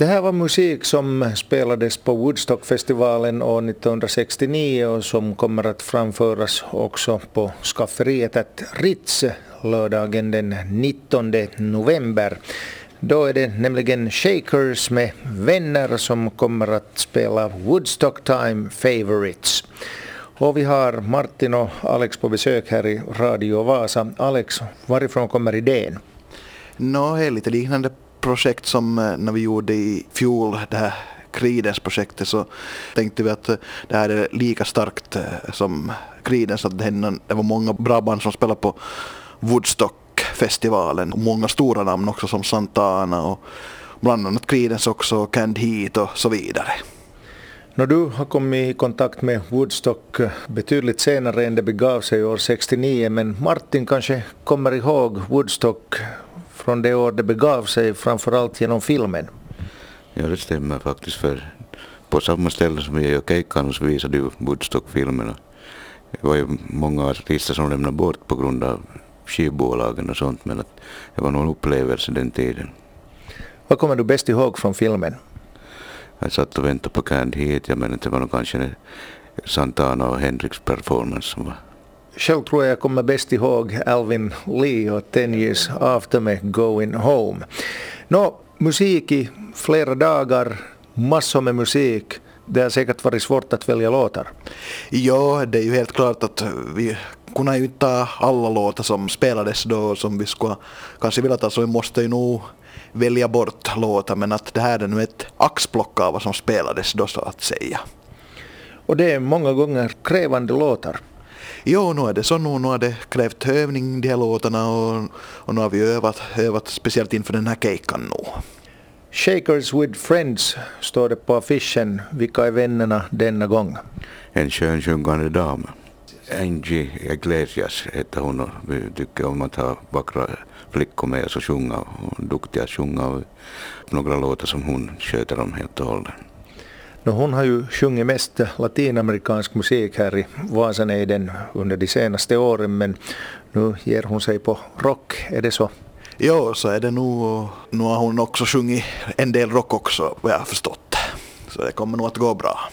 Det här var musik som spelades på Woodstockfestivalen år 1969 och som kommer att framföras också på skafferiet att Ritz lördagen den 19 november. Då är det nämligen Shakers med vänner som kommer att spela Woodstock Time Favorites. Och vi har Martin och Alex på besök här i Radio Vasa. Alex, varifrån kommer idén? Det är lite liknande projekt som när vi gjorde i fjol, det här Creedence-projektet, så tänkte vi att det här är lika starkt som Creedence, att det var många bra band som spelade på Woodstock-festivalen och många stora namn också som Santana och bland annat Creedence också, Canned Heat och så vidare. När du har kommit i kontakt med Woodstock betydligt senare än det begav sig år 69, men Martin kanske kommer ihåg Woodstock från det år det begav sig, framförallt genom filmen. Ja, det stämmer faktiskt, för på samma ställe som vi gör Keikkan så visade ju Woodstock-filmen. Det var ju många artister som lämnade bort på grund av skivbolagen och sånt, men att det var någon upplevelse den tiden. Vad kommer du bäst ihåg från filmen? Jag satt och väntade på Canned Heat, jag menar det var nog kanske Santana och Hendrix performance som var. Själv tror jag kommer bäst ihåg Alvin Lee och 10 Years After med Going Home. Musik i flera dagar, massor med musik. Det har säkert varit svårt att välja låtar. Ja, det är ju helt klart att vi kunde ju inte ta alla låtar som spelades då som vi skulle kanske vilja ta, så vi måste ju nog välja bort låtar, men att det här är nu ett axplock av vad som spelades då, så att säga. Och det är många gånger krävande låtar. Jo, nu är det så. Nu har det krävt övning, de här låtarna, och nu har vi övat speciellt inför den här keikan nu. Shakers with Friends står det på affischen. Vilka är vännerna denna gång? En skön sjungande dam. Angie Iglesias heter hon, och vi tycker om att ha vackra flickor med oss och sjunga, och duktiga att sjunga, och några låtar som hon sköter om helt och hållet. Hon har ju sjungit mest latinamerikansk musik här i Vasanejden under de senaste åren, men nu ger hon sig på rock, är det så? Jo, så är det nog. Nu har hon också sjungit en del rock också, vad jag har förstått. Så det kommer nog att gå bra.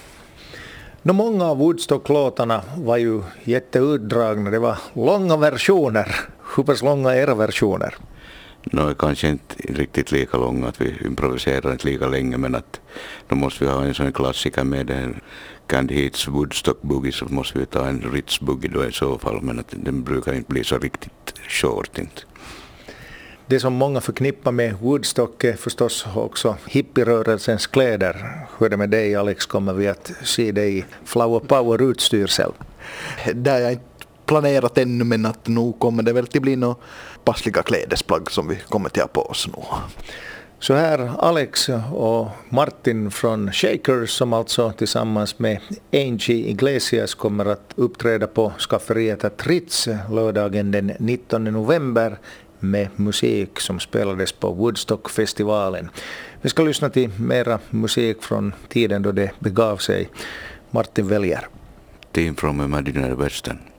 Många av Woodstock-låtarna var ju jätteutdragna, det var långa versioner. Hur pass långa är era versioner? Kanske inte riktigt lika långa, att vi improviserar inte lika länge, men att då måste vi ha en sån klassiker med den Canned Heats Woodstock Boogie, så måste vi ta en Ritz Boogie då i så fall, men att den brukar inte bli så riktigt short inte. Det som många förknippar med Woodstock är förstås också hippierörelsens kläder. Hur är det med dig, Alex? Kommer vi att se dig i Flower Power-utstyrsel? Det har jag inte planerat ännu, men att nu kommer det väl till bli några passliga klädesplagg som vi kommer till att ha på oss nu. Så här Alex och Martin från Shakers, som alltså tillsammans med Angie Iglesias kommer att uppträda på skafferiet att Ritz lördagen den 19 november med musik som spelades på Woodstockfestivalen. Vi ska lyssna till mera musik från tiden då det begav sig. Martin väljer. Team from Imaginary Western.